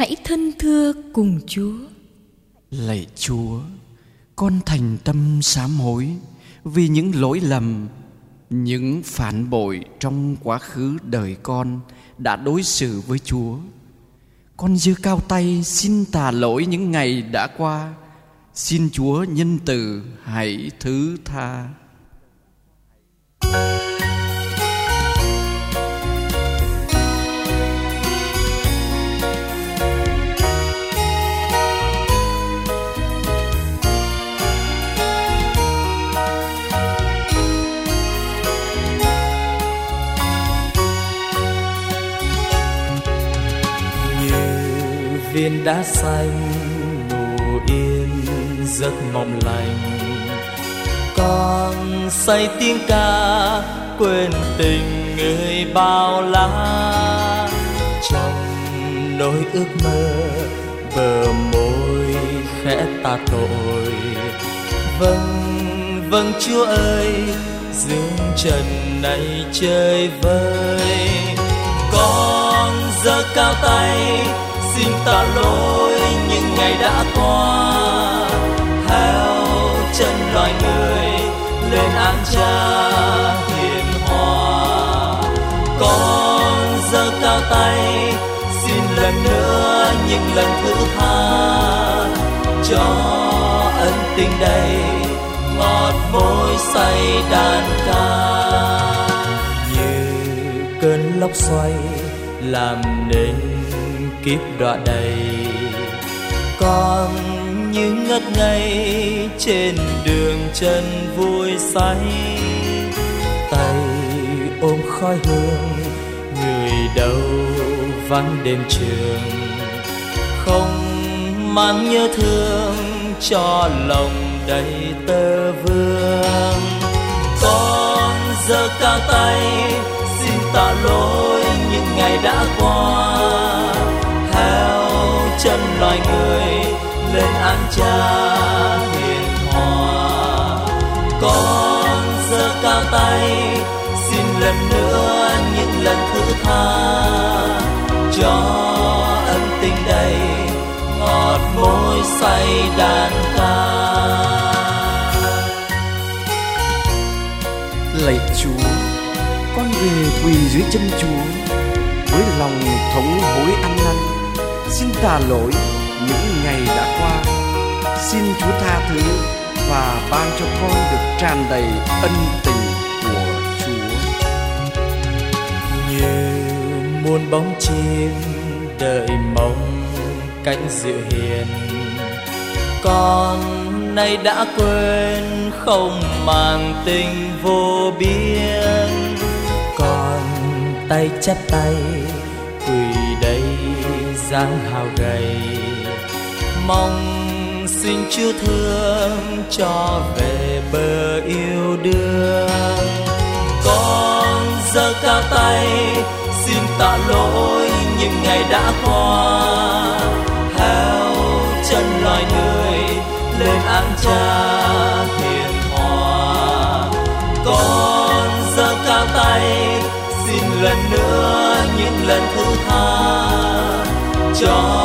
hãy thân thưa cùng Chúa. Lạy Chúa, con thành tâm sám hối vì những lỗi lầm, những phản bội trong quá khứ đời con đã đối xử với Chúa. Con giơ cao tay xin tha lỗi những ngày đã qua. Xin Chúa nhân từ hãy thứ tha. Viên đá xanh ngủ yên giấc mộng lành, con say tiếng ca quên tình người bao la. Trong nỗi ước mơ bờ môi khẽ ta tội, vâng vâng Chúa ơi, dương trần này chơi vơi. Con giơ cao tay xin tạ lỗi những ngày đã qua, theo chân loài người lên án Cha hiền hòa. Con giơ cao tay xin lần nữa những lần thứ tha, cho ân tình đầy ngọt môi say đàn ca. Như cơn lốc xoay làm nên kiếp đọa đầy, con như ngất ngây trên đường chân vui say. Tay ôm khói hương, người đâu vắng đêm trường, không mang nhớ thương cho lòng đầy tơ vương. Con giơ cao tay xin tạ lỗi những ngày đã qua, theo chân loài người lên án Cha hiền hòa. Con giơ cao tay xin lần nữa những lần thứ tha, cho ân tình đầy ngọt môi say đàn ca. Lạy Chúa, con về quỳ dưới chân Chúa với lòng thống hối ăn năn, xin tha lỗi những ngày đã qua. Xin Chúa tha thứ và ban cho con được tràn đầy ân tình của Chúa. Như muôn bóng chim đợi mong cánh dịu hiền, con nay đã quên không màng tình vô biên. Con tay chắp tay quỳ đây dáng hao gầy, mong xin Chúa thương cho về bờ yêu đương. Con giơ cao tay xin tạ lỗi những ngày đã qua, theo chân loài người lên án Cha hiền hòa. Con giơ cao tay xin lần nữa những lần thứ tha, cho